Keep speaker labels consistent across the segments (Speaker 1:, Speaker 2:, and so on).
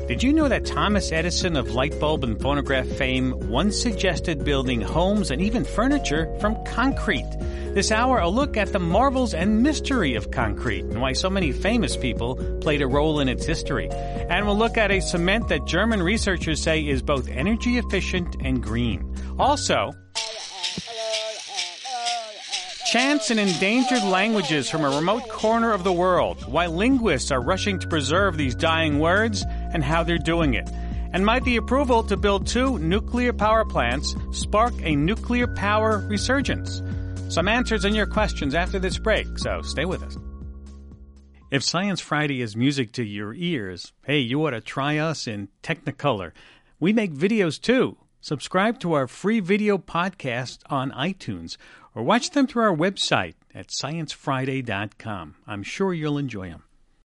Speaker 1: Did you know that Thomas Edison of light bulb and phonograph fame once suggested building homes and even furniture from concrete? This hour, a look at the marvels and mystery of concrete and why so many famous people played a role in its history. And we'll look at a cement that German researchers say is both energy efficient and green. Also, chants in endangered languages from a remote corner of the world, why linguists are rushing to preserve these dying words and how they're doing it. And might the approval to build 2 nuclear power plants spark a nuclear power resurgence? Some answers in your questions after this break, so stay with us. If Science Friday is music to your ears, hey, you ought to try us in Technicolor. We make videos too. Subscribe to our free video podcast on iTunes or watch them through our website at sciencefriday.com. I'm sure you'll enjoy them.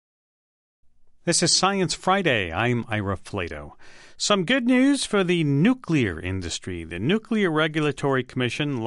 Speaker 1: This is Science Friday. I'm Ira Flato. Some good news for the nuclear industry. The Nuclear Regulatory Commission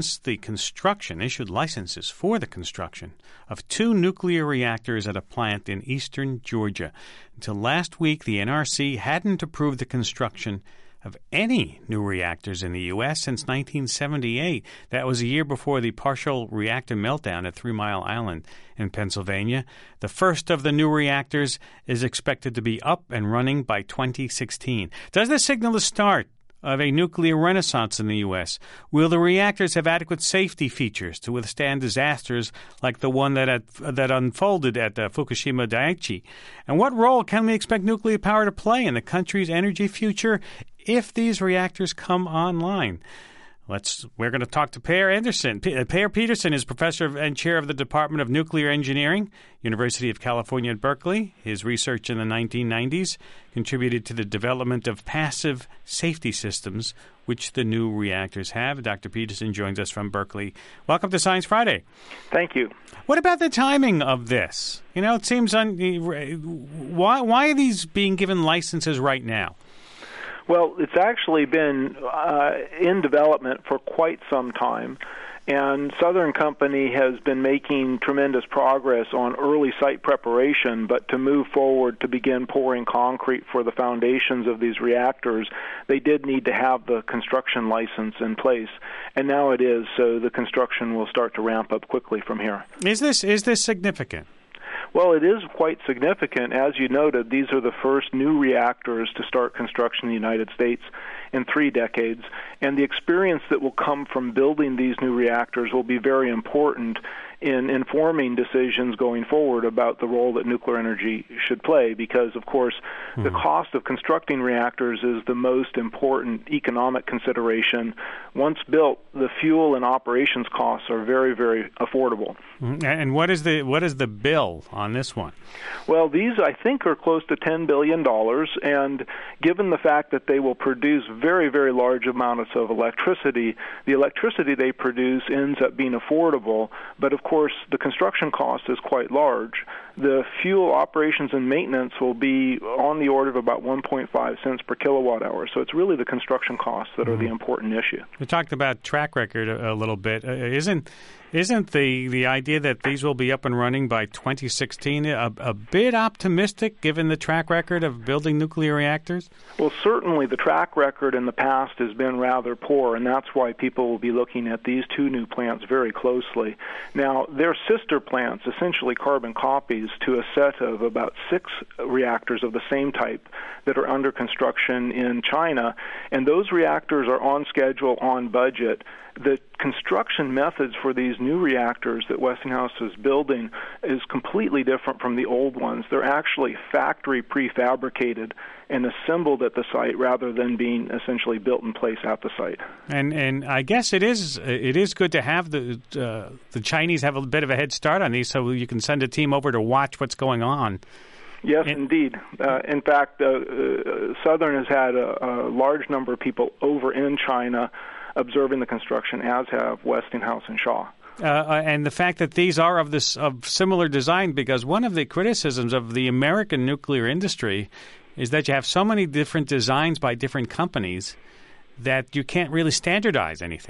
Speaker 1: issued licenses for the construction of 2 nuclear reactors at a plant in eastern Georgia. Until last week, the NRC hadn't approved the construction of any new reactors in the U.S. since 1978. That was a year before the partial reactor meltdown at 3 Mile Island in Pennsylvania. The first of the new reactors is expected to be up and running by 2016. Does this signal the start of a nuclear renaissance in the U.S.? Will the reactors have adequate safety features to withstand disasters like the one that unfolded at Fukushima Daiichi? And what role can we expect nuclear power to play in the country's energy future if these reactors come online? We're going to talk to Per Anderson. Per Peterson is professor and chair of the Department of Nuclear Engineering, University of California at Berkeley. His research in the 1990s contributed to the development of passive safety systems, which the new reactors have. Dr. Peterson joins us from Berkeley. Welcome to Science Friday.
Speaker 2: Thank you.
Speaker 1: What about the timing of this? You know, it seems why are these being given licenses right now?
Speaker 2: Well, it's actually been in development for quite some time, and Southern Company has been making tremendous progress on early site preparation, but to move forward to begin pouring concrete for the foundations of these reactors, they did need to have the construction license in place, and now it is, so the construction will start to ramp up quickly from here.
Speaker 1: Is this significant?
Speaker 2: Well, it is quite significant. As you noted, these are the first new reactors to start construction in the United States in 3 decades, and the experience that will come from building these new reactors will be very important in informing decisions going forward about the role that nuclear energy should play, because, of course, the cost of constructing reactors is the most important economic consideration. Once built, the fuel and operations costs are very, very affordable.
Speaker 1: And what is the bill on this one?
Speaker 2: Well, these, I think, are close to $10 billion, and given the fact that they will produce very, very large amounts of electricity, the electricity they produce ends up being affordable, but of course the construction cost is quite large. The fuel operations and maintenance will be on the order of about 1.5 cents per kilowatt hour, so it's really the construction costs that are the important issue.
Speaker 1: We talked about track record a little bit. Isn't the idea that these will be up and running by 2016 a bit optimistic given the track record of building nuclear reactors?
Speaker 2: Well, certainly the track record in the past has been rather poor, and that's why people will be looking at these 2 new plants very closely. Now, they're sister plants, essentially carbon copies, to a set of about 6 reactors of the same type that are under construction in China, and those reactors are on schedule, on budget. The construction methods for these new reactors that Westinghouse is building is completely different from the old ones. They're actually factory prefabricated and assembled at the site rather than being essentially built in place at the site.
Speaker 1: And I guess it is good to have the Chinese have a bit of a head start on these, so you can send a team over to watch what's going on.
Speaker 2: Yes, indeed. In fact, Southern has had a large number of people over in China observing the construction, as have Westinghouse and Shaw.
Speaker 1: And the fact that these are of similar design, because one of the criticisms of the American nuclear industry is that you have so many different designs by different companies that you can't really standardize anything.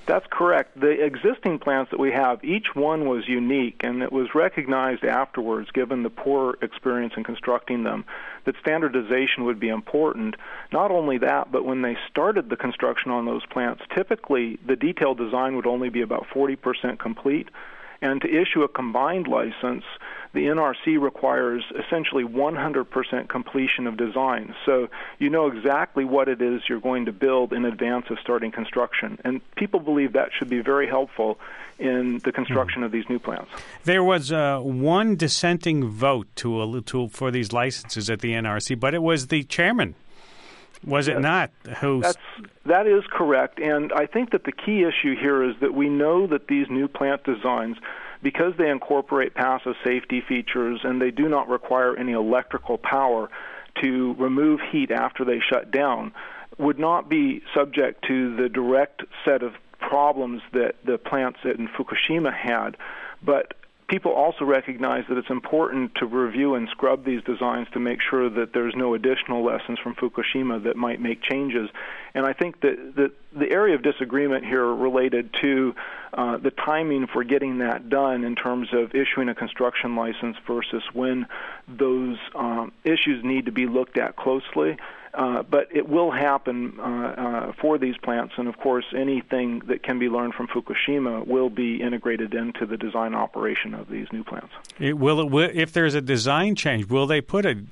Speaker 2: That's correct. The existing plants that we have, each one was unique, and it was recognized afterwards, given the poor experience in constructing them, that standardization would be important. Not only that, but when they started the construction on those plants, typically the detailed design would only be about 40% complete. And to issue a combined license, the NRC requires essentially 100% completion of design. So you know exactly what it is you're going to build in advance of starting construction. And people believe that should be very helpful in the construction of these new plants.
Speaker 1: There was one dissenting vote for these licenses at the NRC, but it was the chairman. Was it not?
Speaker 2: That is correct, and I think that the key issue here is that we know that these new plant designs, because they incorporate passive safety features and they do not require any electrical power to remove heat after they shut down, would not be subject to the direct set of problems that the plants in Fukushima had. But people also recognize that it's important to review and scrub these designs to make sure that there's no additional lessons from Fukushima that might make changes. And I think that the area of disagreement here related to the timing for getting that done in terms of issuing a construction license versus when those issues need to be looked at closely. But it will happen for these plants, and of course anything that can be learned from Fukushima will be integrated into the design operation of these new plants.
Speaker 1: If there's a design change, will they put an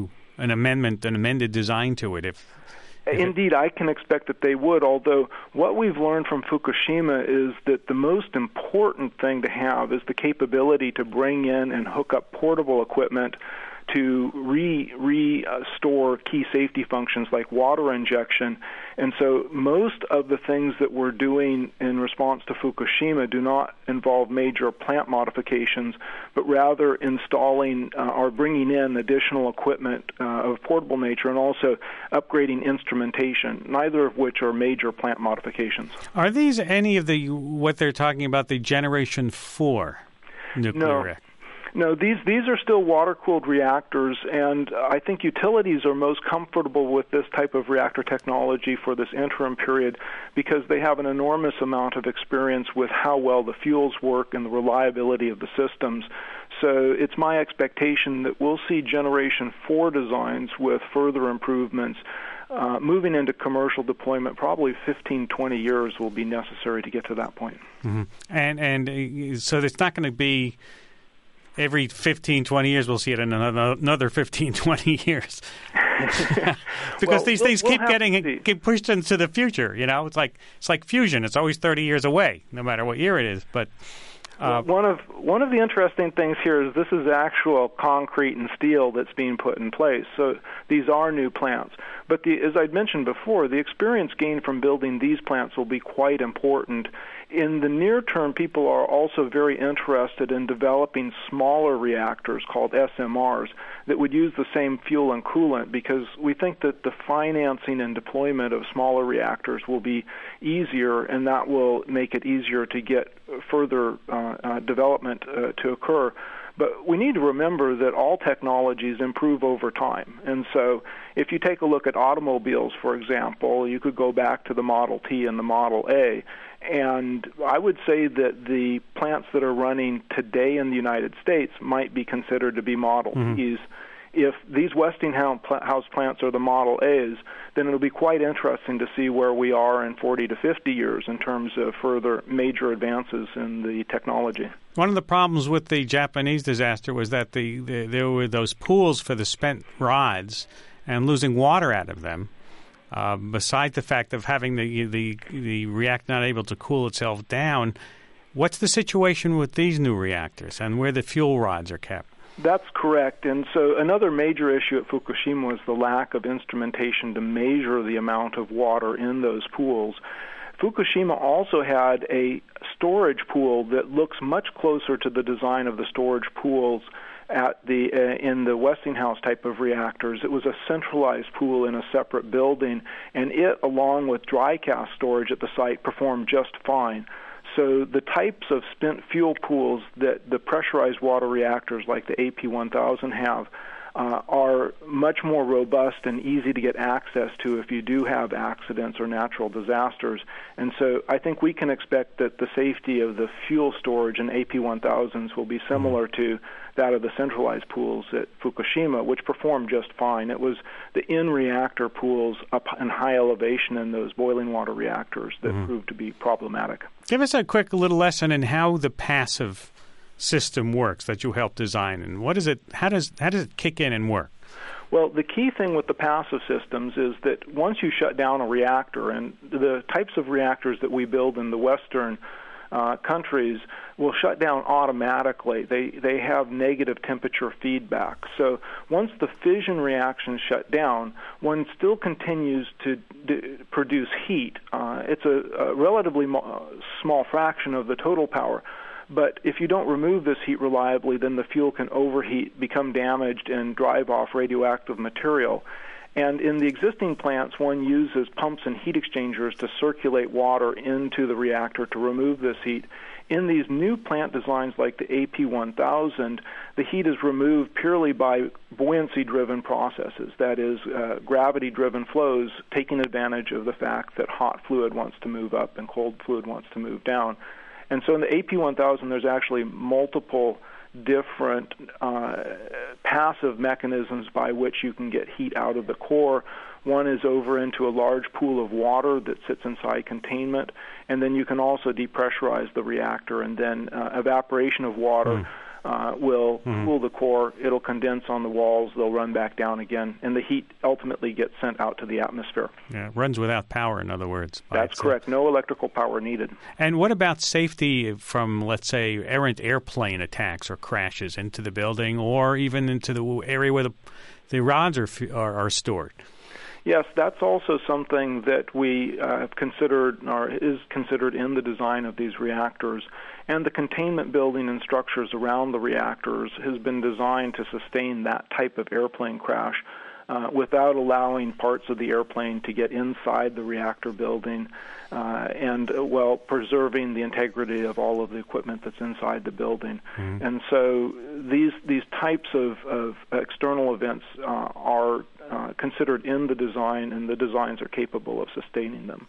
Speaker 1: amended design to it?
Speaker 2: Indeed, I can expect that they would, although what we've learned from Fukushima is that the most important thing to have is the capability to bring in and hook up portable equipment to restore key safety functions like water injection. And so most of the things that we're doing in response to Fukushima do not involve major plant modifications, but rather installing or bringing in additional equipment of portable nature and also upgrading instrumentation, neither of which are major plant modifications.
Speaker 1: Are these any of what they're talking about, the Generation 4 nuclear reactors?
Speaker 2: No, these are still water-cooled reactors, and I think utilities are most comfortable with this type of reactor technology for this interim period because they have an enormous amount of experience with how well the fuels work and the reliability of the systems. So it's my expectation that we'll see Generation 4 designs with further improvements. Moving into commercial deployment, probably 15, 20 years will be necessary to get to that point.
Speaker 1: Mm-hmm. And so it's not going to be every 15, 20 years, we'll see it in another 15, 20 years. Because these things keep pushed into the future. You know, it's like fusion. It's always 30 years away, no matter what year it is. But
Speaker 2: one of the interesting things here is this is actual concrete and steel that's being put in place. So these are new plants. But as I'd mentioned before, the experience gained from building these plants will be quite important. In the near term, people are also very interested in developing smaller reactors called SMRs that would use the same fuel and coolant because we think that the financing and deployment of smaller reactors will be easier, and that will make it easier to get further development to occur. But we need to remember that all technologies improve over time. And so if you take a look at automobiles, for example, you could go back to the Model T and the Model A. And I would say that the plants that are running today in the United States might be considered to be Model Ts. If these Westinghouse plants are the Model A's, then it'll be quite interesting to see where we are in 40 to 50 years in terms of further major advances in the technology.
Speaker 1: One of the problems with the Japanese disaster was that there were those pools for the spent rods and losing water out of them. Besides the fact of having the reactor not able to cool itself down, what's the situation with these new reactors and where the fuel rods are kept?
Speaker 2: That's correct. And so another major issue at Fukushima was the lack of instrumentation to measure the amount of water in those pools. Fukushima also had a storage pool that looks much closer to the design of the storage pools at in the Westinghouse type of reactors. It was a centralized pool in a separate building, and it, along with dry cask storage at the site, performed just fine. So the types of spent fuel pools that the pressurized water reactors like the AP1000 have are much more robust and easy to get access to if you do have accidents or natural disasters. And so I think we can expect that the safety of the fuel storage in AP1000s will be similar to that of the centralized pools at Fukushima, which performed just fine. It was the in-reactor pools up in high elevation in those boiling water reactors that proved to be problematic.
Speaker 1: Give us a quick little lesson in how the passive system works that you helped design, and what is it? How does it kick in and work?
Speaker 2: Well, the key thing with the passive systems is that once you shut down a reactor, and the types of reactors that we build in the Western countries will shut down automatically. They have negative temperature feedback. So once the fission reactions shut down, one still continues to produce heat. It's a relatively small fraction of the total power. But if you don't remove this heat reliably, then the fuel can overheat, become damaged, and drive off radioactive material. And in the existing plants, one uses pumps and heat exchangers to circulate water into the reactor to remove this heat. In these new plant designs like the AP1000, the heat is removed purely by buoyancy-driven processes, that is, gravity-driven flows taking advantage of the fact that hot fluid wants to move up and cold fluid wants to move down. And so in the AP1000, there's actually multiple different passive mechanisms by which you can get heat out of the core. One is over into a large pool of water that sits inside containment, and then you can also depressurize the reactor, and then evaporation of water will cool the core. It'll condense on the walls. They'll run back down again, and the heat ultimately gets sent out to the atmosphere.
Speaker 1: Yeah, it runs without power, in other words.
Speaker 2: That's correct. No electrical power needed.
Speaker 1: And what about safety from, let's say, errant airplane attacks or crashes into the building or even into the area where the rods are stored?
Speaker 2: Yes, that's also something that we have considered or is considered in the design of these reactors. And the containment building and structures around the reactors has been designed to sustain that type of airplane crash without allowing parts of the airplane to get inside the reactor building and while preserving the integrity of all of the equipment that's inside the building. And so these types of external events are considered in the design, and the designs are capable of sustaining them.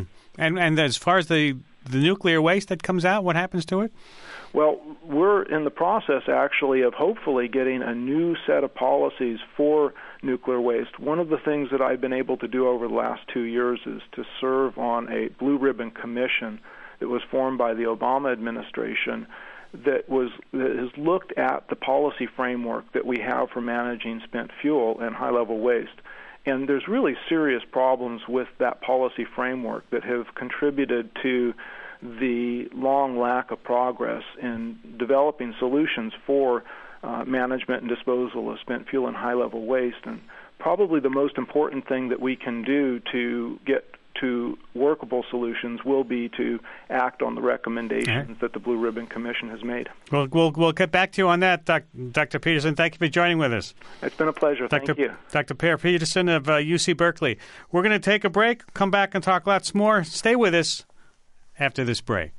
Speaker 1: And as far as the nuclear waste that comes out, what happens to it?
Speaker 2: Well, we're in the process, actually, of hopefully getting a new set of policies for nuclear waste. One of the things that I've been able to do over the last 2 years is to serve on a Blue Ribbon Commission that was formed by the Obama administration that has looked at the policy framework that we have for managing spent fuel and high-level waste. And there's really serious problems with that policy framework that have contributed to the long lack of progress in developing solutions for management and disposal of spent fuel and high-level waste. And probably the most important thing that we can do to get to workable solutions will be to act on the recommendations that the Blue Ribbon Commission has made.
Speaker 1: Well, we'll get back to you on that, Dr. Peterson. Thank you for joining with us.
Speaker 2: It's been a pleasure. Thank you.
Speaker 1: Dr. Per Peterson of UC Berkeley. We're going to take a break, come back and talk lots more. Stay with us after this break.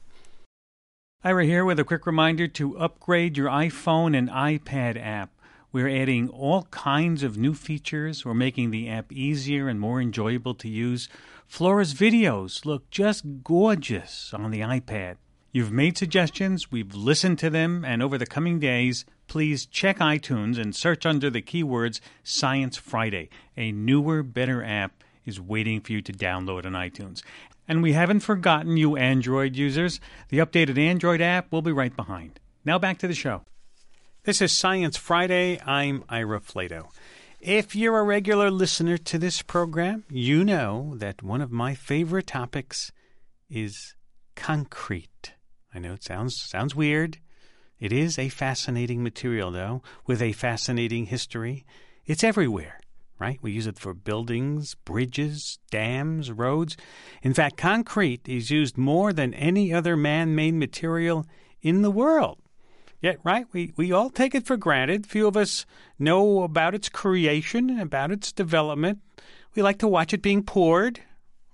Speaker 1: Ira here with a quick reminder to upgrade your iPhone and iPad app. We're adding all kinds of new features. We're making the app easier and more enjoyable to use. Flora's videos look just gorgeous on the iPad. You've made suggestions, we've listened to them, and over the coming days, please check iTunes and search under the keywords Science Friday. A newer, better app is waiting for you to download on iTunes. And we haven't forgotten you Android users. The updated Android app will be right behind. Now back to the show. This is Science Friday. I'm Ira Flato. If you're a regular listener to this program, you know that one of my favorite topics is concrete. I know it sounds weird. It is a fascinating material, though, with a fascinating history. It's everywhere, right? We use it for buildings, bridges, dams, roads. In fact, concrete is used more than any other man-made material in the world. Yet, right, we all take it for granted. Few of us know about its creation, about its development. We like to watch it being poured.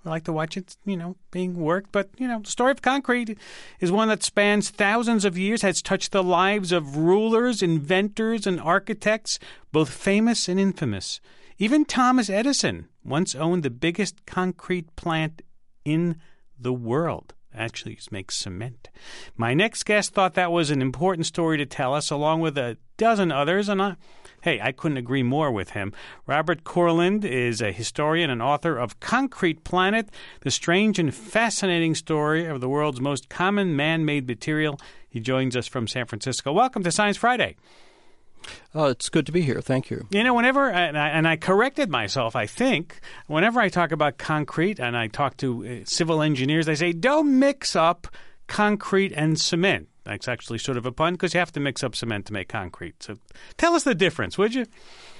Speaker 1: I like to watch it, being worked. But, the story of concrete is one that spans thousands of years, has touched the lives of rulers, inventors, and architects, both famous and infamous. Even Thomas Edison once owned the biggest concrete plant in the world. Actually, makes cement. My next guest thought that was an important story to tell us, along with a dozen others, and I couldn't agree more with him. Robert Kurland is a historian and author of Concrete Planet, the strange and fascinating story of the world's most common man-made material. He joins us from San Francisco. Welcome to Science Friday.
Speaker 3: It's good to be here. Thank you.
Speaker 1: Whenever, and I corrected myself, I think, whenever I talk about concrete and I talk to civil engineers, they say, don't mix up concrete and cement. That's actually sort of a pun because you have to mix up cement to make concrete. So tell us the difference, would you?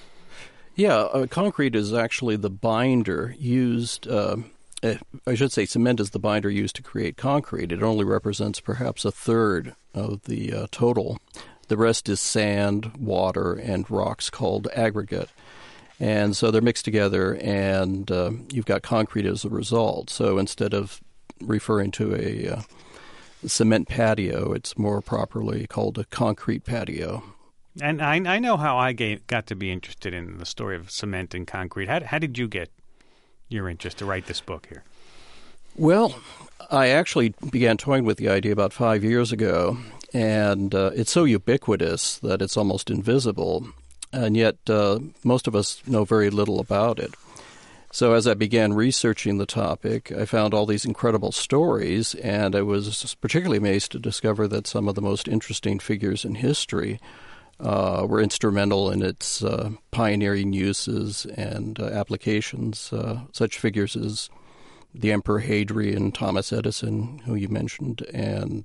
Speaker 3: Yeah, concrete is actually the binder used, I should say cement is the binder used to create concrete. It only represents perhaps a third of the total. The rest is sand, water, and rocks called aggregate. And so they're mixed together, and you've got concrete as a result. So instead of referring to a cement patio, it's more properly called a concrete patio.
Speaker 1: And I know how I got to be interested in the story of cement and concrete. How did you get your interest to write this book here?
Speaker 3: Well, I actually began toying with the idea about 5 years ago, and it's so ubiquitous that it's almost invisible, and yet most of us know very little about it. So as I began researching the topic, I found all these incredible stories, and I was particularly amazed to discover that some of the most interesting figures in history were instrumental in its pioneering uses and applications, such figures as the Emperor Hadrian, Thomas Edison, who you mentioned, and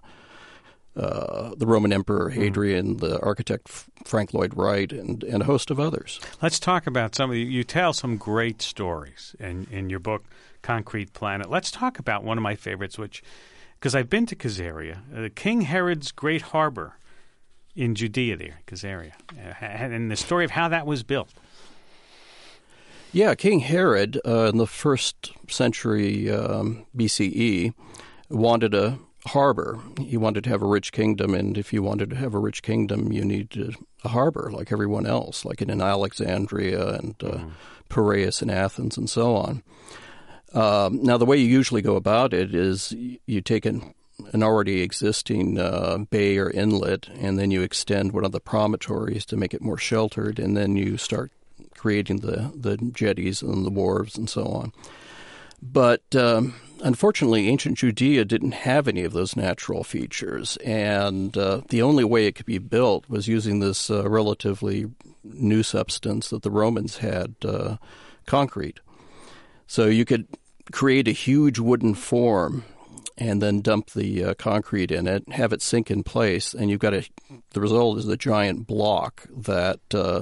Speaker 3: the Roman Emperor Hadrian, the architect Frank Lloyd Wright, and a host of others.
Speaker 1: Let's talk about some of you tell some great stories in your book, Concrete Planet. Let's talk about one of my favorites, because I've been to Caesarea, King Herod's great harbor in Judea there, Caesarea, and the story of how that was built.
Speaker 3: Yeah, King Herod in the first century BCE wanted a harbor. He wanted to have a rich kingdom, and if you wanted to have a rich kingdom, you needed a harbor like everyone else, like in Alexandria and Piraeus in Athens and so on. Now, the way you usually go about it is you take an already existing bay or inlet, and then you extend one of the promontories to make it more sheltered, and then you start creating the jetties and the wharves and so on. But unfortunately, ancient Judea didn't have any of those natural features, and the only way it could be built was using this relatively new substance that the Romans had, concrete. So you could create a huge wooden form and then dump the concrete in it, have it sink in place, and you've got the result is a giant block that,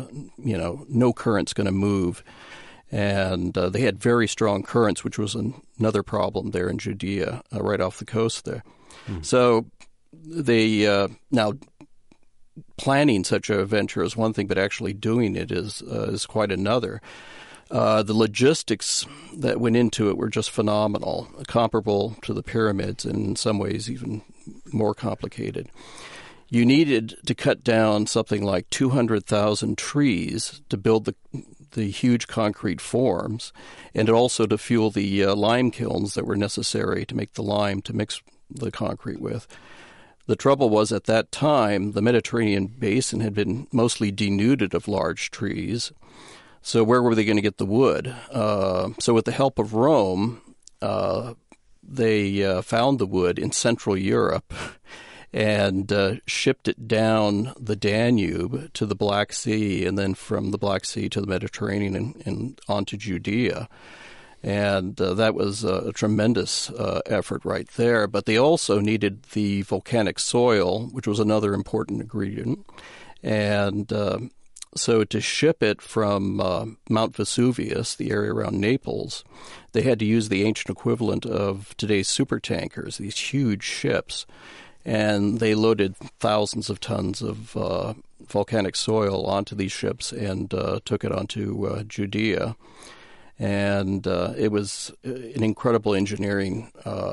Speaker 3: no current's going to move. And they had very strong currents, which was another problem there in Judea, right off the coast there. So they now planning such a venture is one thing, but actually doing it is quite another. The logistics that went into it were just phenomenal, comparable to the pyramids, and in some ways even more complicated. You needed to cut down something like 200,000 trees to build the huge concrete forms, and also to fuel the lime kilns that were necessary to make the lime to mix the concrete with. The trouble was, at that time, the Mediterranean basin had been mostly denuded of large trees. So where were they going to get the wood? So with the help of Rome, they found the wood in Central Europe and shipped it down the Danube to the Black Sea, and then from the Black Sea to the Mediterranean and onto Judea. And that was a tremendous effort right there. But they also needed the volcanic soil, which was another important ingredient. And so to ship it from Mount Vesuvius, the area around Naples, they had to use the ancient equivalent of today's supertankers, these huge ships. And they loaded thousands of tons of volcanic soil onto these ships and took it onto Judea. And it was an incredible engineering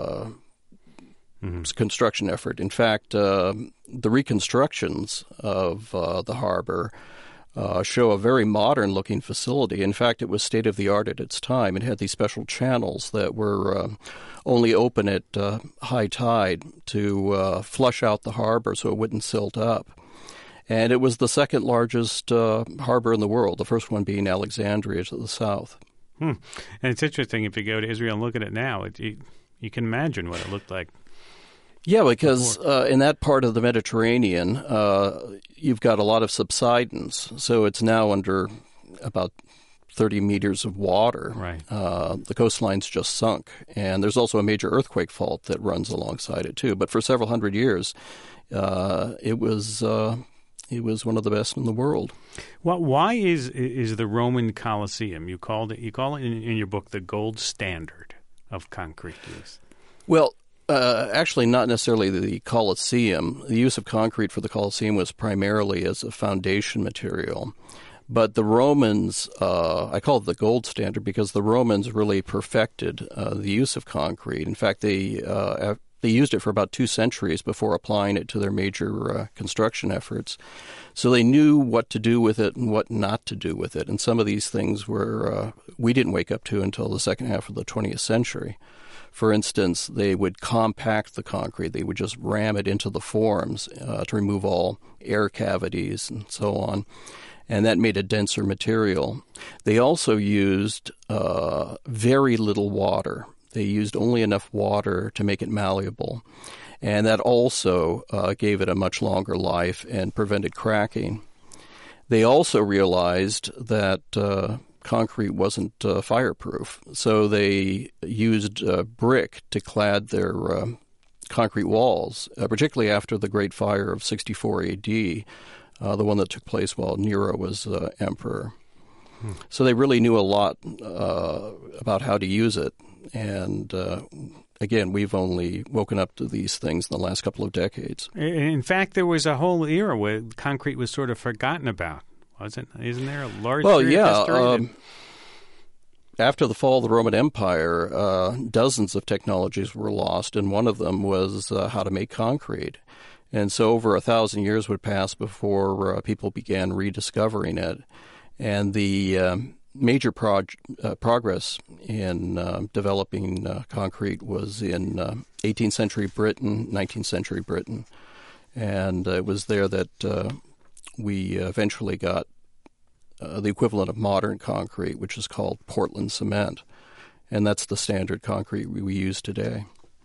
Speaker 3: construction effort. In fact, the reconstructions of the harbor show a very modern-looking facility. In fact, it was state-of-the-art at its time. It had these special channels that were only open at high tide to flush out the harbor so it wouldn't silt up. And it was the second largest harbor in the world, the first one being Alexandria to the south.
Speaker 1: And it's interesting, if you go to Israel and look at it now, you can imagine what it looked like.
Speaker 3: Yeah, because in that part of the Mediterranean, you've got a lot of subsidence, so it's now under about 30 meters of water.
Speaker 1: Right.
Speaker 3: The coastline's just sunk, and there's also a major earthquake fault that runs alongside it too. But for several hundred years, it was one of the best in the world.
Speaker 1: Well, why is the Roman Colosseum? You call it in your book the gold standard of concrete use.
Speaker 3: Well, actually, not necessarily the Colosseum. The use of concrete for the Colosseum was primarily as a foundation material. But the Romans, I call it the gold standard because the Romans really perfected the use of concrete. In fact, they used it for about 2 centuries before applying it to their major construction efforts. So they knew what to do with it and what not to do with it. And some of these things we didn't wake up to until the second half of the 20th century. For instance, they would compact the concrete. They would just ram it into the forms to remove all air cavities and so on. And that made a denser material. They also used very little water. They used only enough water to make it malleable. And that also gave it a much longer life and prevented cracking. They also realized that concrete wasn't fireproof, so they used brick to clad their concrete walls, particularly after the Great Fire of 64 A.D., the one that took place while Nero was emperor. So they really knew a lot about how to use it, and again, we've only woken up to these things in the last couple of decades.
Speaker 1: In fact, there was a whole era where concrete was sort of forgotten about. Isn't there a large period of history?
Speaker 3: After the fall of the Roman Empire, dozens of technologies were lost, and one of them was how to make concrete. And so over 1,000 years would pass before people began rediscovering it. And the major progress in developing concrete was in 18th century Britain, 19th century Britain. And it was there that we eventually got the equivalent of modern concrete, which is called Portland cement. And that's the standard concrete we use today.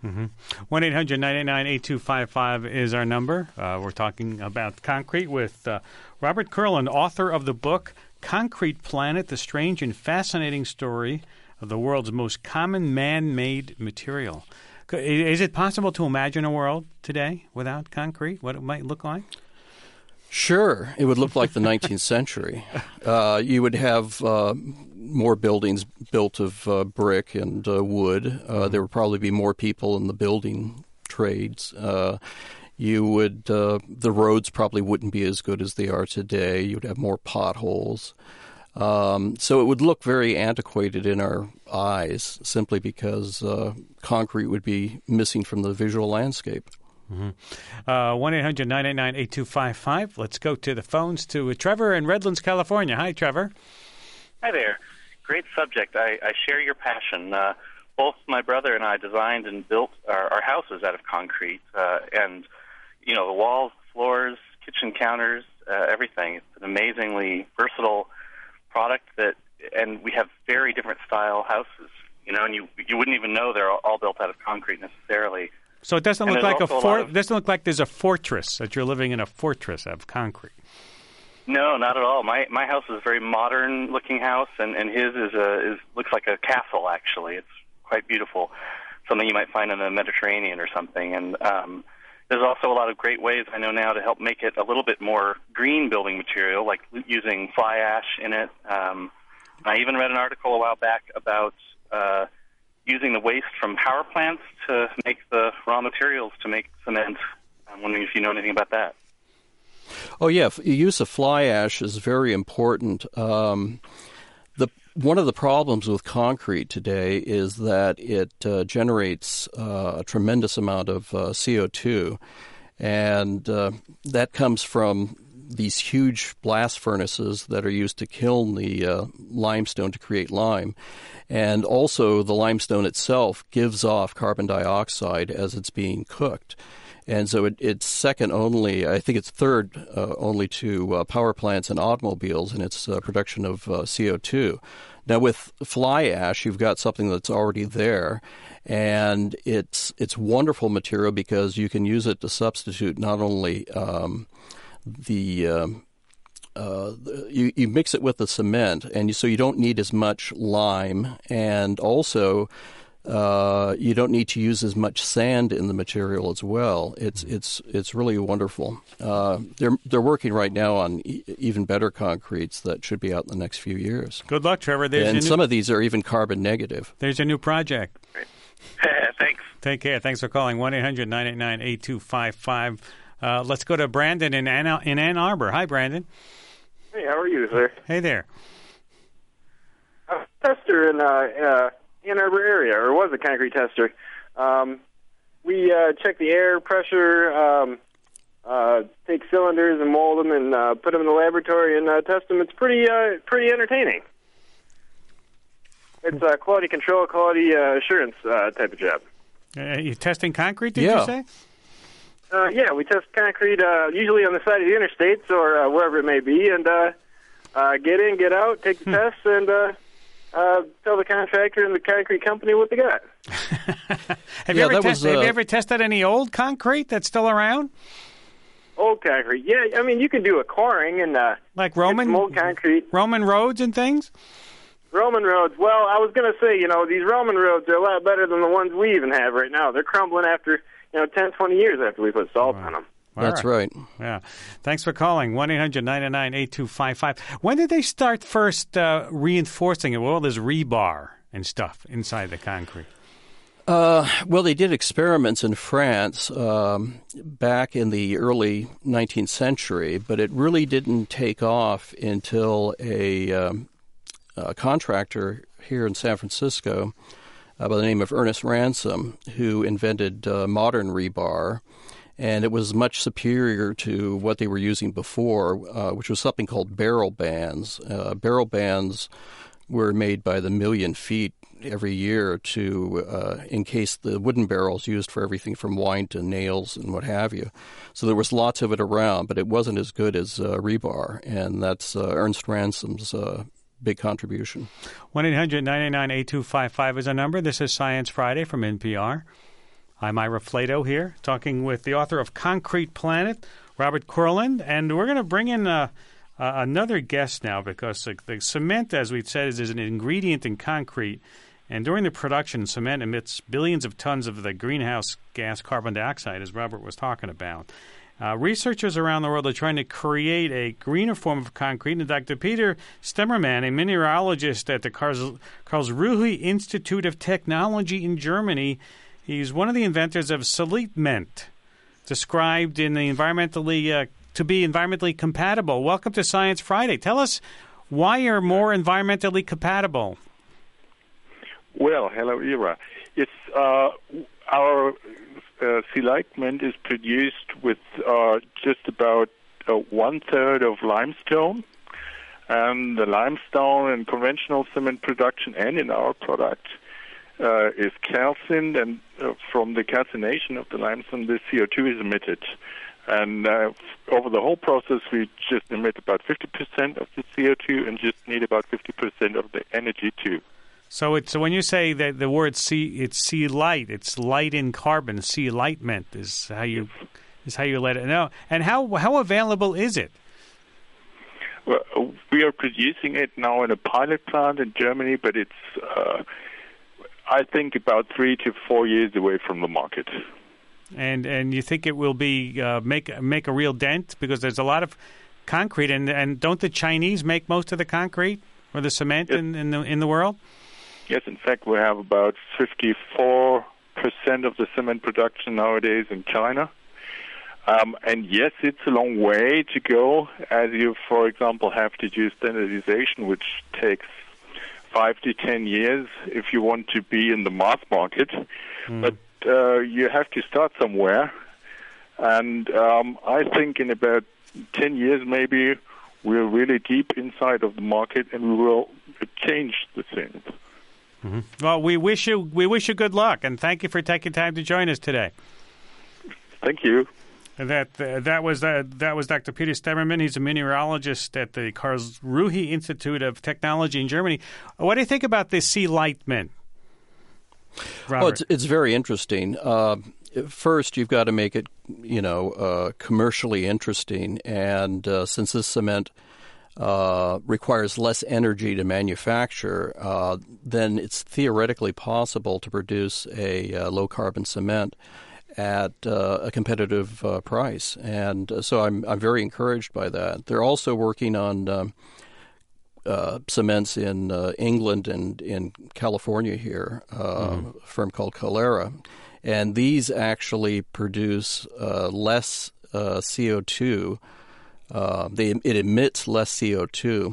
Speaker 1: 1-800-989-8255 is our number. We're talking about concrete with Robert Kurland, author of the book Concrete Planet, The Strange and Fascinating Story of the World's Most Common Man-Made Material. Is it possible to imagine a world today without concrete, what it might look like?
Speaker 3: Sure. It would look like the 19th century. You would have more buildings built of brick and wood. There would probably be more people in the building trades. The roads probably wouldn't be as good as they are today. You'd have more potholes. So it would look very antiquated in our eyes simply because concrete would be missing from the visual landscape.
Speaker 1: 1-800-989-8255. Let's go to the phones to Trevor in Redlands, California. Hi, Trevor.
Speaker 4: Hi there. Great subject. I share your passion. Both my brother and I designed and built our houses out of concrete. And, the walls, floors, kitchen counters, everything. It's an amazingly versatile product and we have very different style houses. And you wouldn't even know they're all built out of concrete necessarily.
Speaker 1: So it doesn't look like doesn't look like there's a fortress, that you're living in a fortress of concrete.
Speaker 4: No, not at all. My house is a very modern looking house, and his looks like a castle. Actually, it's quite beautiful. Something you might find in the Mediterranean or something. And there's also a lot of great ways I know now to help make it a little bit more green building material, like using fly ash in it. I even read an article a while back about using the waste from power plants to make the raw materials to make cement. I'm wondering if you know anything about that.
Speaker 3: Oh, yeah. The use of fly ash is very important. The one of the problems with concrete today is that it generates a tremendous amount of CO2, and that comes from these huge blast furnaces that are used to kiln the limestone to create lime. And also the limestone itself gives off carbon dioxide as it's being cooked. And so it's second only, I think it's third only to power plants and automobiles in its production of CO2. Now with fly ash, you've got something that's already there, and it's wonderful material because you can use it to substitute not only you mix it with the cement, and so you don't need as much lime, and also you don't need to use as much sand in the material as well. It's really wonderful. They're working right now on even better concretes that should be out in the next few years.
Speaker 1: Good luck, Trevor.
Speaker 3: And some of these are even carbon negative.
Speaker 1: There's your new project.
Speaker 4: Thanks.
Speaker 1: Take care. Thanks for calling 1-800-989-8255. Let's go to Brandon in Ann Arbor. Hi, Brandon.
Speaker 5: Hey, how are you, sir?
Speaker 1: Hey there.
Speaker 5: I'm a tester in Ann Arbor area, or was a concrete tester. We check the air pressure, take cylinders and mold them and put them in the laboratory and test them. It's pretty entertaining. It's a quality control, quality assurance type of job.
Speaker 1: You testing concrete, did you say?
Speaker 5: Yeah, we test concrete usually on the side of the interstates or wherever it may be, and get in, get out, take the tests, and tell the contractor and the concrete company what they got.
Speaker 1: Have you ever tested any old concrete that's still around?
Speaker 5: Old concrete, yeah. I mean, you can do a coring and
Speaker 1: like Roman
Speaker 5: old concrete,
Speaker 1: Roman roads and things.
Speaker 5: Roman roads. Well, I was going to say, these Roman roads are a lot better than the ones we even have right now. They're crumbling after 10, 20 years after we put salt on them.
Speaker 3: That's right.
Speaker 1: Yeah. Thanks for calling. 1-800-999-8255. When did they start first reinforcing it with all this rebar and stuff inside the concrete?
Speaker 3: Well, they did experiments in France back in the early 19th century, but it really didn't take off until a contractor here in San Francisco by the name of Ernest Ransome, who invented modern rebar, and it was much superior to what they were using before, which was something called barrel bands. Barrel bands were made by the million feet every year to encase the wooden barrels used for everything from wine to nails and what have you. So there was lots of it around, but it wasn't as good as rebar, and that's Ernest Ransome's big contribution.
Speaker 1: 1-800-999-8255 is our number. This is Science Friday from NPR. I'm Ira Flato here, talking with the author of Concrete Planet, Robert Kurland, and we're going to bring in another guest now because the cement, as we've said, is an ingredient in concrete, and during the production, cement emits billions of tons of the greenhouse gas carbon dioxide, as Robert was talking about. Researchers around the world are trying to create a greener form of concrete, and Dr. Peter Stemmermann, a mineralogist at the Karlsruhe Institute of Technology in Germany, he's one of the inventors of Sealite, described in the to be environmentally compatible. Welcome to Science Friday. Tell us why you're more environmentally compatible.
Speaker 6: Well, hello, Ira. It's our Sealite is produced with just about 1/3 of limestone, and the limestone in conventional cement production and in our product is calcined, and from the calcination of the limestone, the CO2 is emitted. And over the whole process, we just emit about 50% of the CO2 and just need about 50% of the energy too.
Speaker 1: So when you say that the word it's Sealite, it's light in carbon. Sealitement is how you let it know. And how available is it?
Speaker 6: Well, we are producing it now in a pilot plant in Germany, but it's I think about 3 to 4 years away from the market.
Speaker 1: And you think it will be make a real dent because there's a lot of concrete and don't the Chinese make most of the concrete or the cement in the world?
Speaker 6: Yes, in fact, we have about 54% of the cement production nowadays in China. And yes, it's a long way to go, as you, for example, have to do standardization, which takes 5 to 10 years if you want to be in the mass market. But you have to start somewhere. And I think in about 10 years maybe we're really deep inside of the market and we will change the things.
Speaker 1: Mm-hmm. Well, we wish you good luck, and thank you for taking time to join us today.
Speaker 6: Thank you.
Speaker 1: That was Dr. Peter Stemmermann. He's a meteorologist at the Karlsruhe Institute of Technology in Germany. What do you think about this Sea Lightman, Robert?
Speaker 3: Well, it's very interesting. First, you've got to make it, commercially interesting, and since this cement requires less energy to manufacture, then it's theoretically possible to produce a low-carbon cement at a competitive price. And so I'm very encouraged by that. They're also working on cements in England and in California here, a firm called Calera. And these actually produce less CO2. It emits less CO2,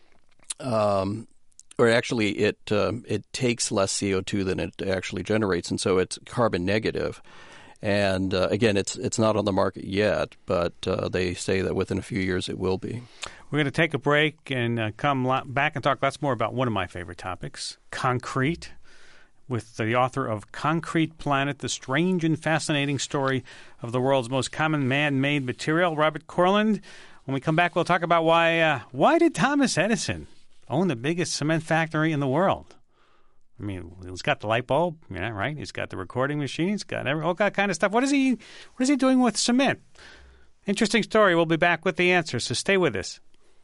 Speaker 3: or actually it takes less CO2 than it actually generates, and so it's carbon negative. And again, it's not on the market yet, but they say that within a few years it will be.
Speaker 1: We're going to take a break and come back and talk lots more about one of my favorite topics, concrete, with the author of Concrete Planet, the strange and fascinating story of the world's most common man-made material, Robert Kurland. When we come back, we'll talk about why did Thomas Edison own the biggest cement factory in the world? I mean, he's got the light bulb, right? He's got the recording machine. He's got all that kind of stuff. What is he doing with cement? Interesting story. We'll be back with the answer, so stay with us.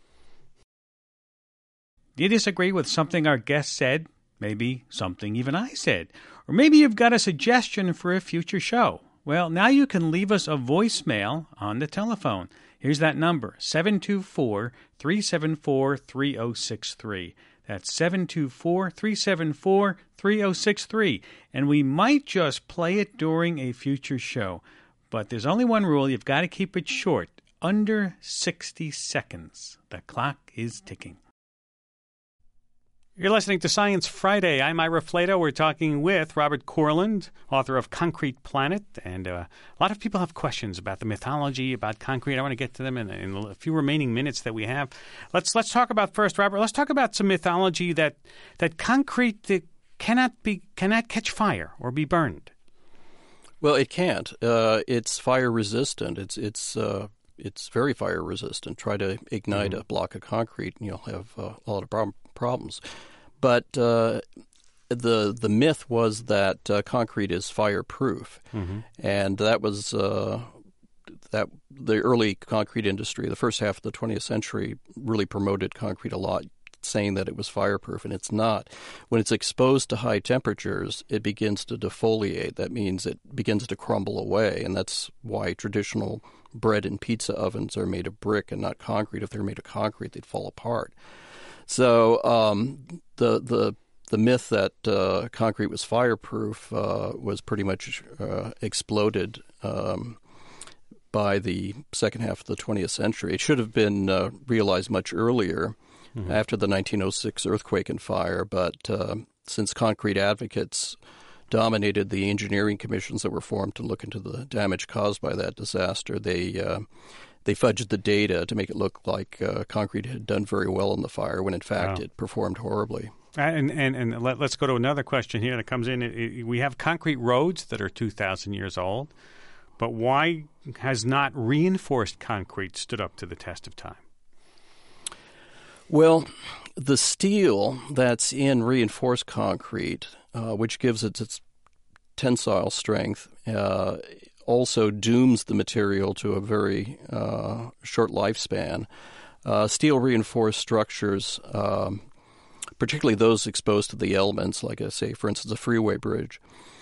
Speaker 1: Do you disagree with something our guest said? Maybe something even I said. Or maybe you've got a suggestion for a future show. Well, now you can leave us a voicemail on the telephone. Here's that number, 724-374-3063. That's 724-374-3063. And we might just play it during a future show. But there's only one rule. You've got to keep it short, under 60 seconds. The clock is ticking. You're listening to Science Friday. I'm Ira Flato. We're talking with Robert Kurland, author of Concrete Planet. And a lot of people have questions about the mythology, about concrete. I want to get to them in a few remaining minutes that we have. Let's talk about first, Robert. Let's talk about some mythology that concrete cannot catch fire or be burned.
Speaker 3: Well, it can't. It's fire resistant. It's very fire resistant. Try to ignite a block of concrete, and you'll have a lot of problems. But the myth was that concrete is fireproof, and that was that the early concrete industry, the first half of the 20th century, really promoted concrete a lot, saying that it was fireproof, and it's not. When it's exposed to high temperatures, it begins to defoliate. That means it begins to crumble away, and that's why traditional bread and pizza ovens are made of brick and not concrete. If they're made of concrete, they'd fall apart. So the myth that concrete was fireproof was pretty much exploded by the second half of the 20th century. It should have been realized much earlier, after the 1906 earthquake and fire, but since concrete advocates dominated the engineering commissions that were formed to look into the damage caused by that disaster, they fudged the data to make it look like concrete had done very well in the fire, when in fact it performed horribly.
Speaker 1: And let's go to another question here that comes in. We have concrete roads that are 2,000 years old, but why has not reinforced concrete stood up to the test of time?
Speaker 3: Well, the steel that's in reinforced concrete, which gives it its tensile strength, also dooms the material to a very short lifespan. Steel-reinforced structures, particularly those exposed to the elements, like, say, for instance, a freeway bridge,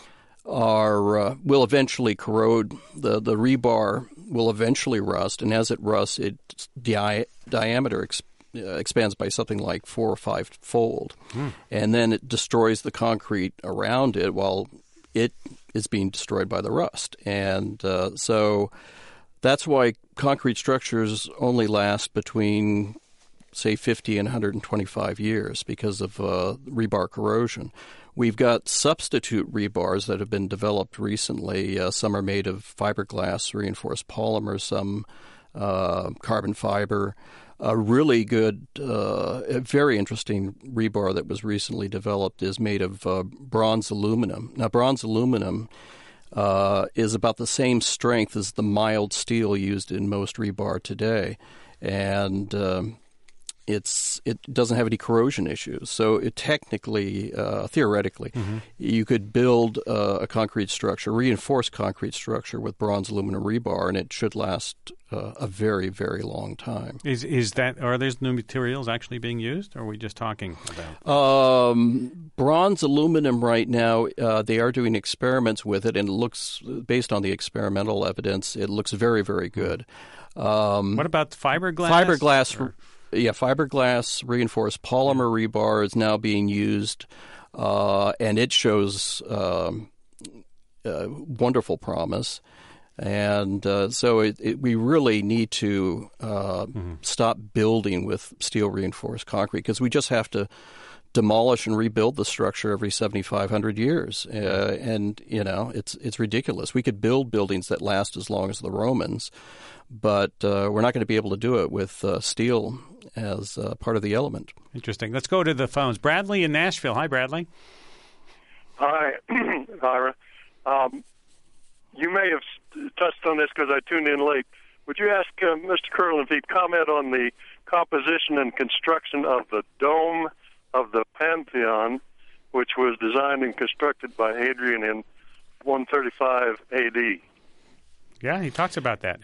Speaker 3: will eventually corrode. The rebar will eventually rust, and as it rusts, its diameter expands by something like 4 or 5-fold, and then it destroys the concrete around it while it is being destroyed by the rust. And so that's why concrete structures only last between say, 50 and 125 years because of rebar corrosion. We've got substitute rebars that have been developed recently. Some are made of fiberglass reinforced polymer, some carbon fiber. A really good, a very interesting rebar that was recently developed is made of bronze aluminum. Now, bronze aluminum is about the same strength as the mild steel used in most rebar today, and it doesn't have any corrosion issues. So it technically, theoretically, you could build a concrete structure, reinforced concrete structure with bronze aluminum rebar, and it should last a very, very long time.
Speaker 1: Are those new materials actually being used, or are we just talking about?
Speaker 3: Bronze aluminum right now, they are doing experiments with it, and it looks, based on the experimental evidence, it looks very, very good.
Speaker 1: What about fiberglass?
Speaker 3: Fiberglass reinforced polymer rebar is now being used, and it shows wonderful promise. And so we really need to stop building with steel reinforced concrete, because we just have to demolish and rebuild the structure every 7,500 years. And, it's ridiculous. We could build buildings that last as long as the Romans, but we're not going to be able to do it with steel as part of the element.
Speaker 1: Interesting. Let's go to the phones. Bradley in Nashville. Hi, Bradley.
Speaker 7: Hi, Ira. You may have touched on this because I tuned in late. Would you ask Mr. Curlin if he'd comment on the composition and construction of the dome of the Pantheon, which was designed and constructed by Hadrian in 135 A.D.?
Speaker 1: Yeah, he talks about that.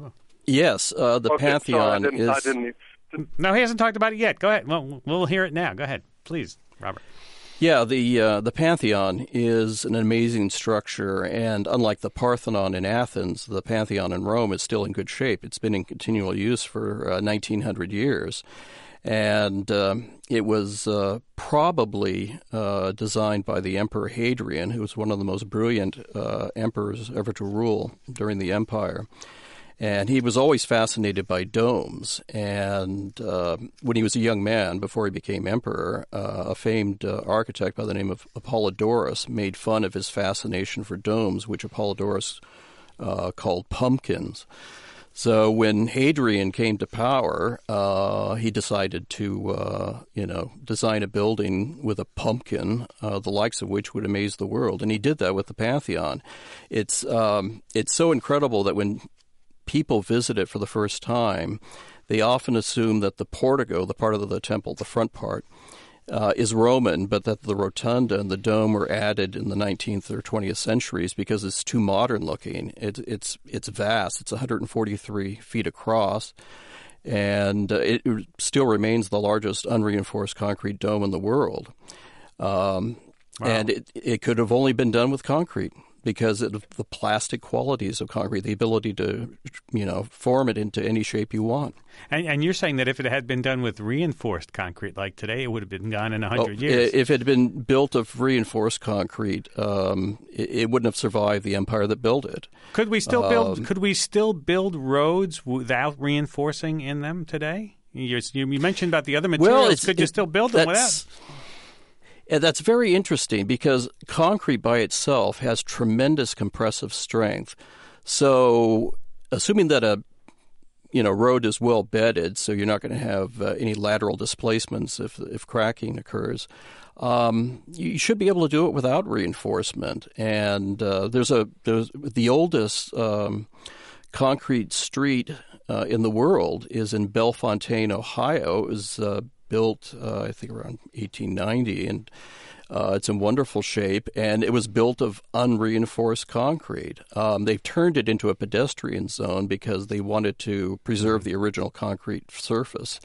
Speaker 3: Yes, the Pantheon is...
Speaker 1: No, he hasn't talked about it yet. Go ahead. Well, we'll hear it now. Go ahead, please, Robert.
Speaker 3: Yeah, the Pantheon is an amazing structure, and unlike the Parthenon in Athens, the Pantheon in Rome is still in good shape. It's been in continual use for 1,900 years, and it was probably designed by the Emperor Hadrian, who was one of the most brilliant emperors ever to rule during the empire. And he was always fascinated by domes. And when he was a young man, before he became emperor, a famed architect by the name of Apollodorus made fun of his fascination for domes, which Apollodorus called pumpkins. So when Hadrian came to power, he decided to, design a building with a pumpkin, the likes of which would amaze the world. And he did that with the Pantheon. It's so incredible that when people visit it for the first time, they often assume that the portico, the part of the temple, the front part, is Roman, but that the rotunda and the dome were added in the 19th or 20th centuries because it's too modern looking. It's vast. It's 143 feet across, and it still remains the largest unreinforced concrete dome in the world. Wow. And it could have only been done with concrete, because of the plastic qualities of concrete, the ability to, form it into any shape you want.
Speaker 1: And you're saying that if it had been done with reinforced concrete like today, it would have been gone in 100 years.
Speaker 3: If it had been built of reinforced concrete, it wouldn't have survived the empire that built it.
Speaker 1: Could we still build? Could we still build roads without reinforcing in them today? You mentioned about the other materials.
Speaker 3: Well,
Speaker 1: could you still build them without?
Speaker 3: And that's very interesting, because concrete by itself has tremendous compressive strength. So assuming that a road is well bedded, so you're not going to have any lateral displacements if cracking occurs, you should be able to do it without reinforcement. And there's the oldest concrete street in the world is in Bellefontaine, Ohio. It was built, I think, around 1890, and it's in wonderful shape, and it was built of unreinforced concrete. They've turned it into a pedestrian zone because they wanted to preserve the original concrete surface.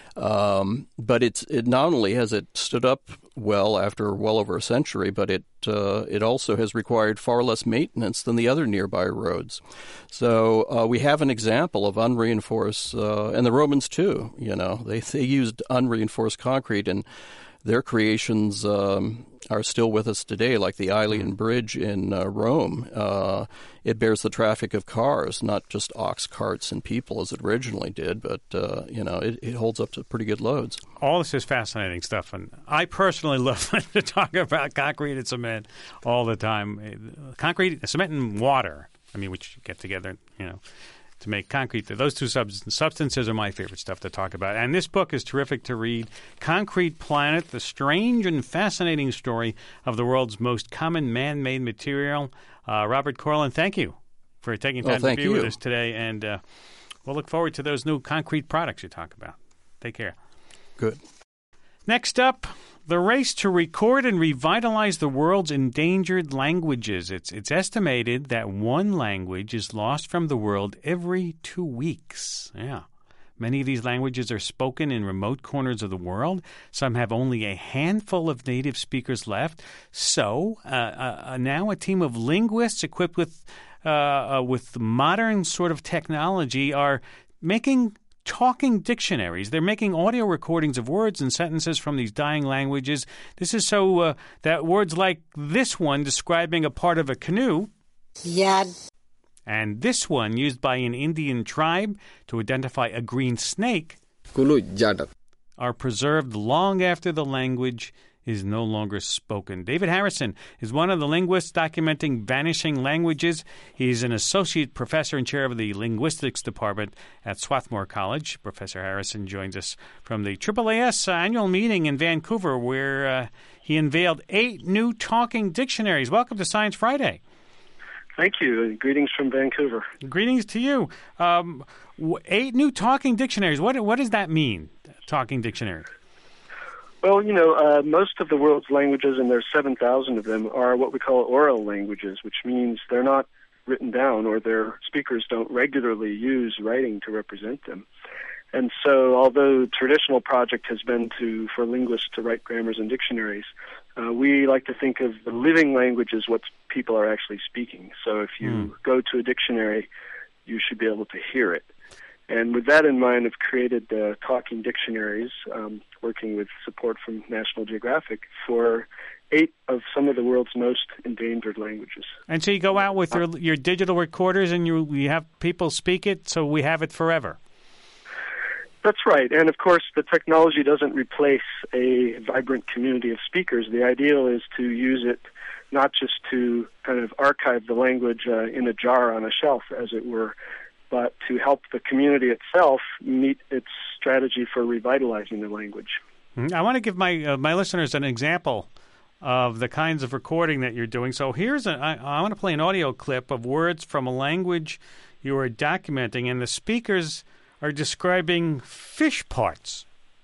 Speaker 3: But it not only has it stood up well after well over a century, but it also has required far less maintenance than the other nearby roads. So we have an example of unreinforced, and the Romans too. They used unreinforced concrete, and their creations are still with us today, like the Aelian Bridge in Rome. It bears the traffic of cars, not just ox carts and people as it originally did, but it holds up to pretty good loads.
Speaker 1: All this is fascinating stuff, and I personally love to talk about concrete and cement all the time. Concrete, cement, and water. I mean, which get together, to make concrete. Those two substances are my favorite stuff to talk about. And this book is terrific to read. Concrete Planet, the strange and fascinating story of the world's most common man-made material. Robert Korlund, thank you for taking time to be with us today. And we'll look forward to those new concrete products you talk about. Take care.
Speaker 3: Good.
Speaker 1: Next up, the race to record and revitalize the world's endangered languages. It's estimated that one language is lost from the world every 2 weeks. Yeah. Many of these languages are spoken in remote corners of the world. Some have only a handful of native speakers left. So now a team of linguists equipped with modern sort of technology are making talking dictionaries. They're making audio recordings of words and sentences from these dying languages. This is so that words like this one describing a part of a canoe, Yad, and this one used by an Indian tribe to identify a green snake, are preserved long after the language is no longer spoken. David Harrison is one of the linguists documenting vanishing languages. He's an associate professor and chair of the linguistics department at Swarthmore College. Professor Harrison joins us from the AAAS annual meeting in Vancouver, where he unveiled 8 new talking dictionaries. Welcome to Science Friday.
Speaker 8: Thank you, and greetings from Vancouver.
Speaker 1: Greetings to you. 8 new talking dictionaries. What does that mean, talking dictionary?
Speaker 8: Well, most of the world's languages, and there's 7,000 of them, are what we call oral languages, which means they're not written down, or their speakers don't regularly use writing to represent them. And so, although the traditional project has been for linguists to write grammars and dictionaries, we like to think of the living language as what people are actually speaking. So if you go to a dictionary, you should be able to hear it. And with that in mind, I've created talking dictionaries, working with support from National Geographic, for 8 of some of the world's most endangered languages.
Speaker 1: And so you go out with your digital recorders and you have people speak it, so we have it forever.
Speaker 8: That's right. And, of course, the technology doesn't replace a vibrant community of speakers. The ideal is to use it not just to kind of archive the language in a jar on a shelf, as it were, but to help the community itself meet its strategy for revitalizing the language.
Speaker 1: I want to give my listeners an example of the kinds of recording that you're doing. So I want to play an audio clip of words from a language you are documenting, and the speakers are describing fish parts.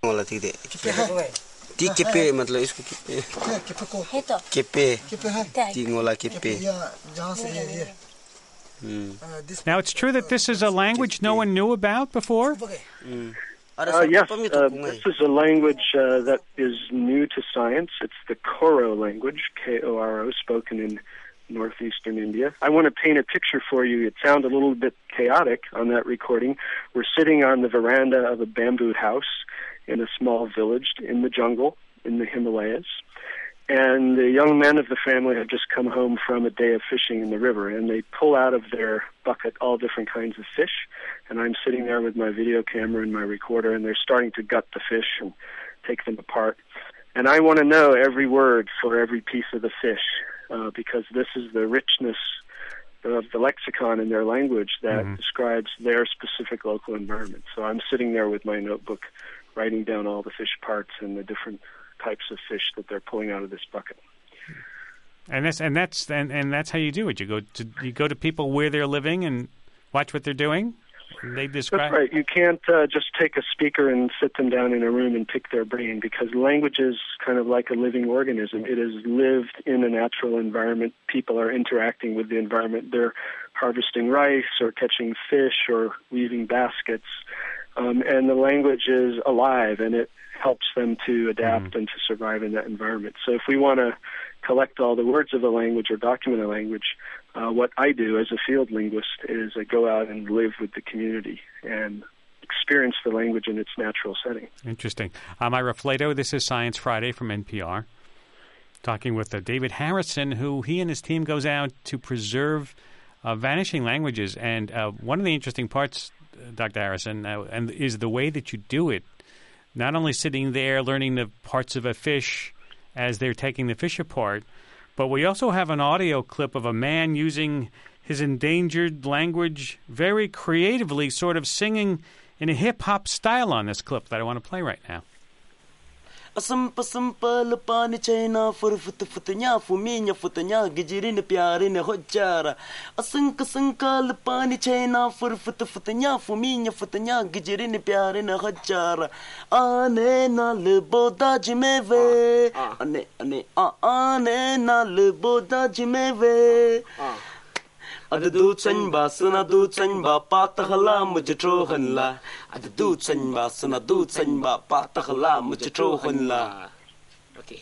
Speaker 1: Now, it's true that this is a language no one knew about before?
Speaker 8: Yes, this is a language that is new to science. It's the Koro language, K-O-R-O, spoken in northeastern India. I want to paint a picture for you. It sounds a little bit chaotic on that recording. We're sitting on the veranda of a bamboo house in a small village in the jungle in the Himalayas. And the young men of the family have just come home from a day of fishing in the river, and they pull out of their bucket all different kinds of fish. And I'm sitting there with my video camera and my recorder, and they're starting to gut the fish and take them apart. And I want to know every word for every piece of the fish, because this is the richness of the lexicon in their language that describes their specific local environment. So I'm sitting there with my notebook, writing down all the fish parts and the different types of fish that they're pulling out of this bucket.
Speaker 1: And that's how you do it. You go to people where they're living and watch what they're doing. And they describe.
Speaker 8: That's right. You can't just take a speaker and sit them down in a room and pick their brain, because language is kind of like a living organism. It is lived in a natural environment. People are interacting with the environment. They're harvesting rice or catching fish or weaving baskets. And the language is alive, and it helps them to adapt and to survive in that environment. So if we want to collect all the words of a language or document a language, what I do as a field linguist is I go out and live with the community and experience the language in its natural setting.
Speaker 1: Interesting. I'm Ira Flato. This is Science Friday from NPR. Talking with David Harrison, who he and his team goes out to preserve vanishing languages. And one of the interesting parts, Dr. Harrison, and is the way that you do it. Not only sitting there learning the parts of a fish as they're taking the fish apart, but we also have an audio clip of a man using his endangered language very creatively, sort of singing in a hip-hop style on this clip that I want to play right now.
Speaker 9: Simple pani china for futanya for me futanya gijirin piarin hojara. A sinka pani china for futanya for me futanya gijirin piarin hojara. Ane na leboda jimeve. Ane na leboda jimeve. Ada du chen ba sana du chen ba pa ta hala mujhe tro han la. Ada du chen ba sana du chen ba pa ta hala mujhe tro han la. Okay.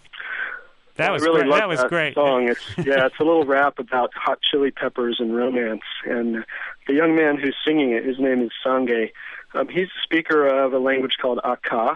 Speaker 1: That was
Speaker 8: really
Speaker 1: great. That was great.
Speaker 8: Song. It's a little rap about hot chili peppers and romance. And the young man who's singing it, his name is Sangay. He's the speaker of a language called Aka,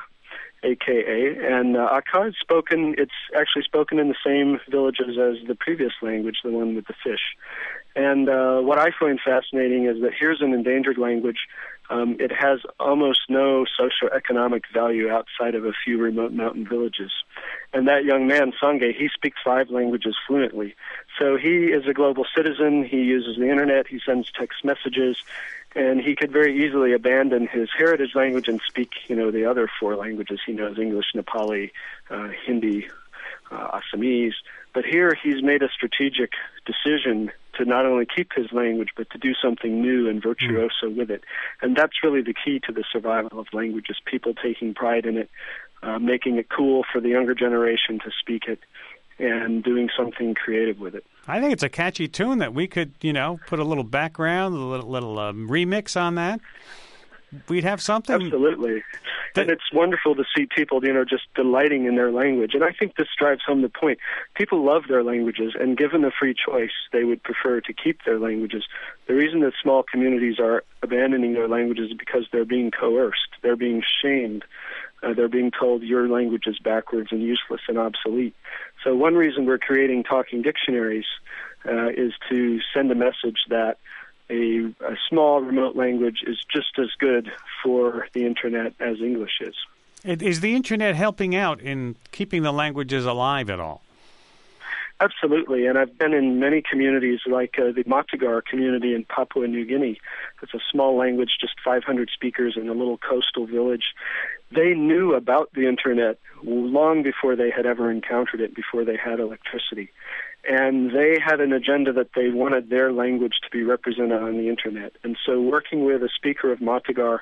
Speaker 8: AKA, and Aka is spoken. It's actually spoken in the same villages as the previous language, the one with the fish. And what I find fascinating is that here's an endangered language. It has almost no socioeconomic value outside of a few remote mountain villages. And that young man, Sangay, he speaks 5 languages fluently. So he is a global citizen. He uses the internet. He sends text messages. And he could very easily abandon his heritage language and speak, the other 4 languages. He knows English, Nepali, Hindi, Assamese. But here he's made a strategic decision to not only keep his language, but to do something new and virtuoso with it. And that's really the key to the survival of languages, people taking pride in it, making it cool for the younger generation to speak it, and doing something creative with it.
Speaker 1: I think it's a catchy tune that we could, put a little background, a little remix on that. We'd have something.
Speaker 8: Absolutely. And it's wonderful to see people, just delighting in their language. And I think this drives home the point. People love their languages, and given a free choice, they would prefer to keep their languages. The reason that small communities are abandoning their languages is because they're being coerced. They're being shamed. They're being told your language is backwards and useless and obsolete. So one reason we're creating talking dictionaries is to send a message that a small remote language is just as good for the internet as English is.
Speaker 1: Is the internet helping out in keeping the languages alive at all?
Speaker 8: Absolutely, and I've been in many communities like the Matagar community in Papua New Guinea. It's a small language, just 500 speakers in a little coastal village. They knew about the internet long before they had ever encountered it, before they had electricity. And they had an agenda that they wanted their language to be represented on the internet. And so working with a speaker of Matagar,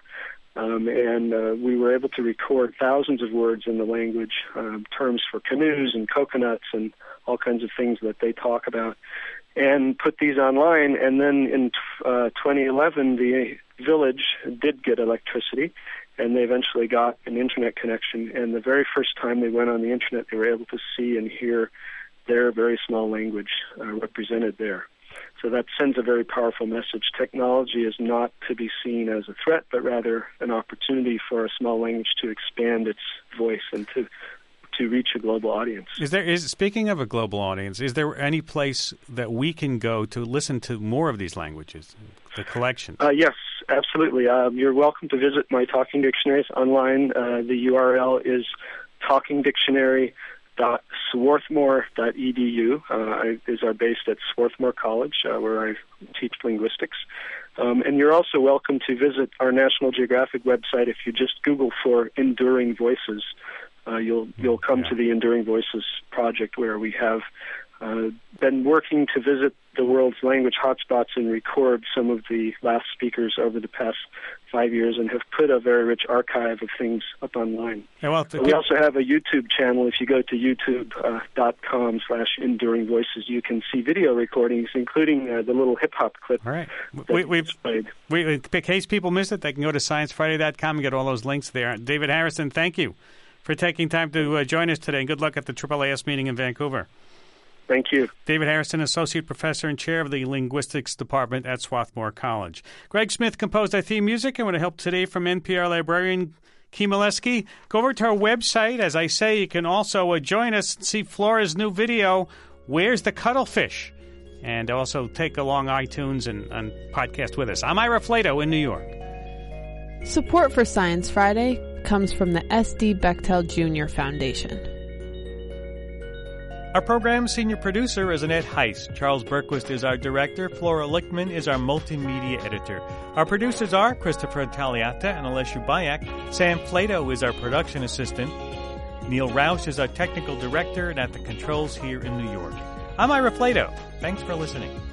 Speaker 8: we were able to record thousands of words in the language, terms for canoes and coconuts and all kinds of things that they talk about, and put these online. And then in 2011, the village did get electricity, and they eventually got an internet connection. And the very first time they went on the internet, they were able to see and hear their very small language represented there. So that sends a very powerful message. Technology is not to be seen as a threat, but rather an opportunity for a small language to expand its voice and to reach a global audience.
Speaker 1: Speaking of a global audience, is there any place that we can go to listen to more of these languages, the collection?
Speaker 8: Yes, absolutely. You're welcome to visit my Talking Dictionaries online. The URL is talkingdictionary.swarthmore.edu. Is our base at Swarthmore College, where I teach linguistics. And you're also welcome to visit our National Geographic website. If you just Google for Enduring Voices, you'll come to the Enduring Voices project, where we have been working to visit the world's language hotspots and record some of the last speakers over the past 5 years, and have put a very rich archive of things up online.
Speaker 1: Yeah,
Speaker 8: we also have a YouTube channel. If you go to youtube.com/Enduring Voices, you can see video recordings, including the little hip-hop clip.
Speaker 1: All right. In case people miss it, they can go to sciencefriday.com and get all those links there. David Harrison, thank you for taking time to join us today, and good luck at the AAAS meeting in Vancouver.
Speaker 8: Thank you.
Speaker 1: David Harrison, Associate Professor and Chair of the Linguistics Department at Swarthmore College. Greg Smith composed our theme music, and with help today from NPR librarian Kim Oleski. Go over to our website. As I say, you can also join us and see Flora's new video, Where's the Cuttlefish? And also take along iTunes and podcast with us. I'm Ira Flato in New York.
Speaker 10: Support for Science Friday comes from the S.D. Bechtel Jr. Foundation.
Speaker 1: Our program's senior producer is Annette Heiss. Charles Berquist is our director. Flora Lichtman is our multimedia editor. Our producers are Christopher Taliata and Alessia Bayak. Sam Flato is our production assistant. Neil Roush is our technical director and at the controls here in New York. I'm Ira Flato. Thanks for listening.